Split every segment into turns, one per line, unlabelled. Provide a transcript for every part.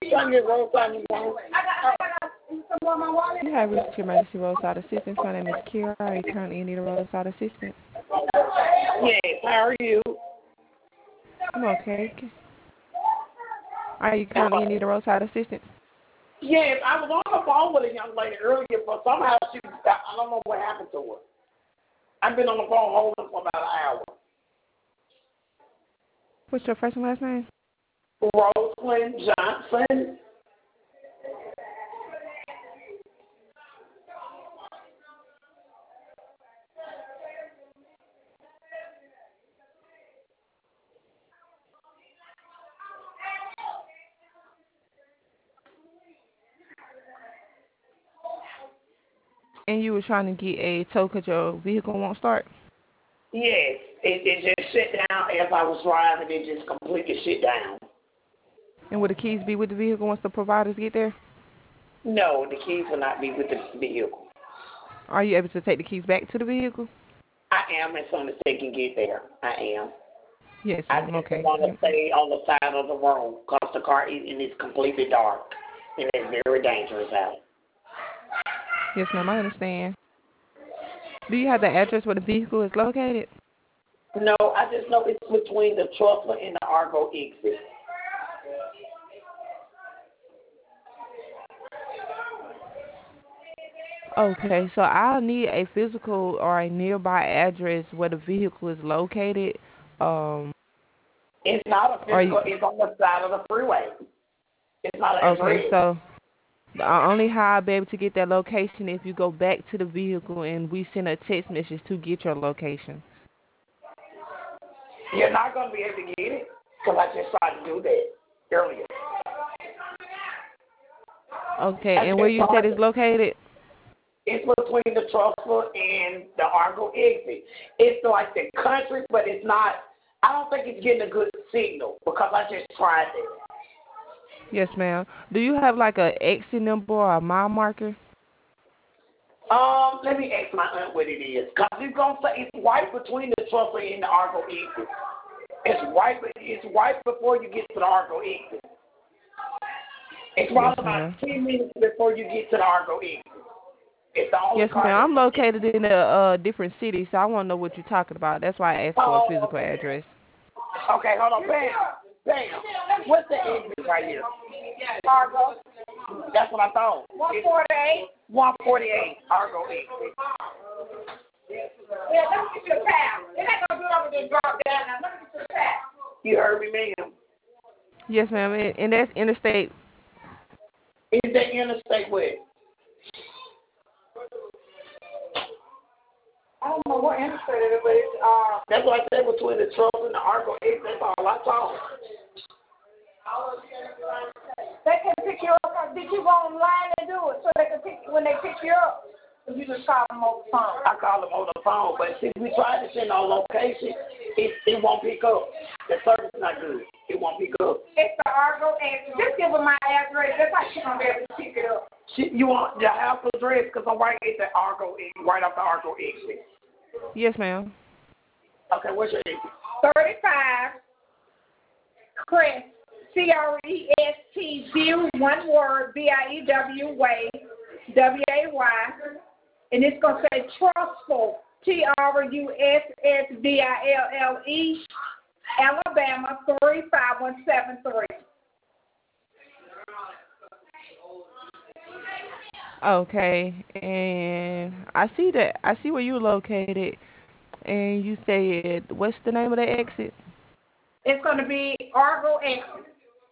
Trying to get roadside assistance.
You have reached your emergency roadside assistance. My name is Kira. Are you currently in need of roadside assistance?
Yes, how are you?
I'm okay. Are you currently in need of roadside assistance?
Yes, I was on the phone with a young lady earlier, but somehow I don't know what happened to her. I've been on the phone holding for about an hour.
What's your first and last name?
Rosalind Johnson.
And you were trying to get a tow because your vehicle won't start?
Yes, it just shut down as I was driving. It just completely shut down.
And will the keys be with the vehicle once the providers get there?
No, the keys will not be with the vehicle.
Are you able to take the keys back to the vehicle?
I am as soon as they can get there. I am.
Yes,
I
ma'am.
just
Okay.
want to stay on the side of the road because the car is completely dark and it's very dangerous out.
Yes, ma'am. I understand. Do you have the address where the vehicle is located?
No, I just know it's between the Trussell and the Argo exit.
Okay, so I'll need a physical or a nearby address where the vehicle is located.
It's not a physical. It's on the side of the freeway. It's not an address.
Okay, so only how I'll be able to get that location if you go back to the vehicle and we send a text message to get your location.
You're not going to be able to get it because I just tried to do that earlier.
Okay, and where you said it's located?
It's between the Trussell and the Argo exit. It's like the country, but it's not. I don't think it's getting a good signal because I just tried it.
Yes, ma'am. Do you have like a exit number or a mile marker?
Let me ask my aunt what it is. Because it's going to say it's right between the Trussell and the Argo exit. It's right before you get to the Argo exit. It's right about 10 minutes before you get to the Argo exit. It's the only
yes, ma'am. I'm located in a different city, so I want to know what you're talking about. That's why I asked for a physical address.
Okay, hold on. Bam. What's the exit right here? Argo. That's what I thought. 148. 148. Argo exit. Yeah, let me get your tab. It ain't going to do over there drop down. Now, let me get your tab. You heard me, ma'am?
Yes, ma'am. And that's interstate.
Is that interstate where? I don't know what interstate it is, but it's, that's what I said between the Trussell and the Argo exit. That's all I saw. They can pick you up. Did you go online and do it so they can pick when they pick you up? You just call them over the phone. I call them over the phone, but see, we tried to send our location. It won't pick up. The service is not good. It won't pick up. It's the Argo exit. Just give them my address. That's how she's gonna be able to pick it up. You want the house address? Because I'm right at the Argo exit, right off the Argo exit.
Yes, ma'am.
Okay, what's your exit? 35 Crest. CREST View, one word, BIEW Way, WAY, and it's going to say Trussville, TRUSSVILLE, Alabama 35173.
Okay, and I see where you're located, and you said, what's the name of the exit?
It's going to be Argo exit.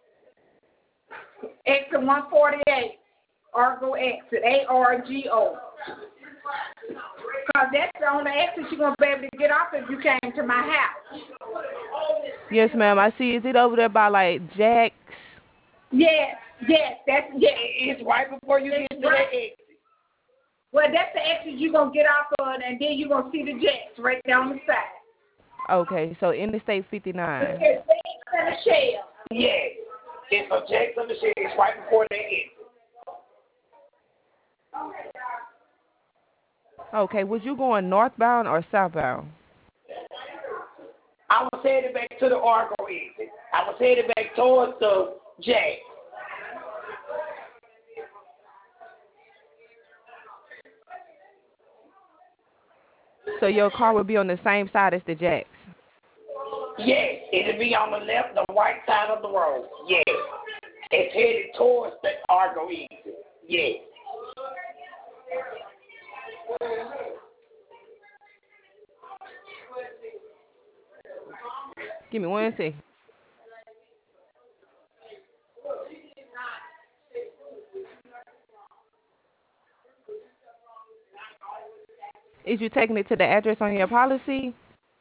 Exit 148, Argo exit, ARGO. Because that's the only exit you're going to be able to get off if you came to my house.
Yes, ma'am. I see. Is it over there by, like, Jack's?
Yes. It's right before you get to the exit. Well, that's the exit you're going to get off of, and then you're going to see the Jacks right down the side.
Okay, so Interstate 59.
It's Jacks and the Shell. Yes. It's a Jacks and the Shell. It's right before the exit.
Okay, was you going northbound or southbound?
I was headed back to the Argo exit. I was headed back towards the Jacks.
So your car would be on the same side as the jacks.
Yes, it'll be on the left, the right side of the road. Yes. It's headed towards the Argo exit. Yes.
Give me one second. Is you taking it to the address on your policy?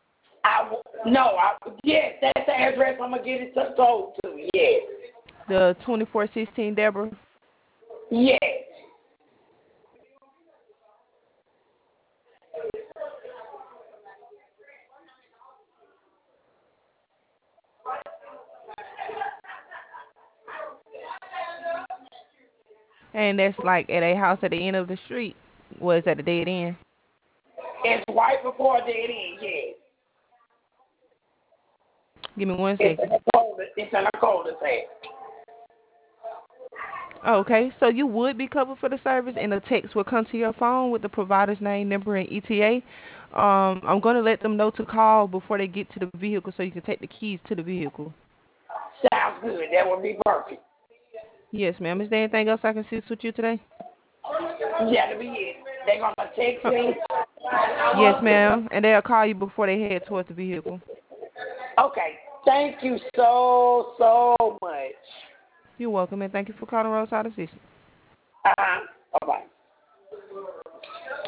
Yes, that's the address I'm going to get it sold to. Yes.
The 2416 Deborah?
Yes.
And that's like at a house at the end of the street? Was at a dead end?
It's right before dead end, yes.
Give me one second.
It's in a cul-de-sac.
Okay, so you would be covered for the service, and a text will come to your phone with the provider's name, number, and ETA. I'm going to let them know to call before they get to the vehicle so you can take the keys to the vehicle.
Sounds good. That would be perfect.
Yes, ma'am. Is there anything else I can assist with you today?
Yeah, that'll be it. They're going to text me?
Yes, ma'am. And they'll call you before they head towards the vehicle.
Okay. Thank you so much.
You're welcome, and thank you for calling Roadside Assistance.
Bye-bye.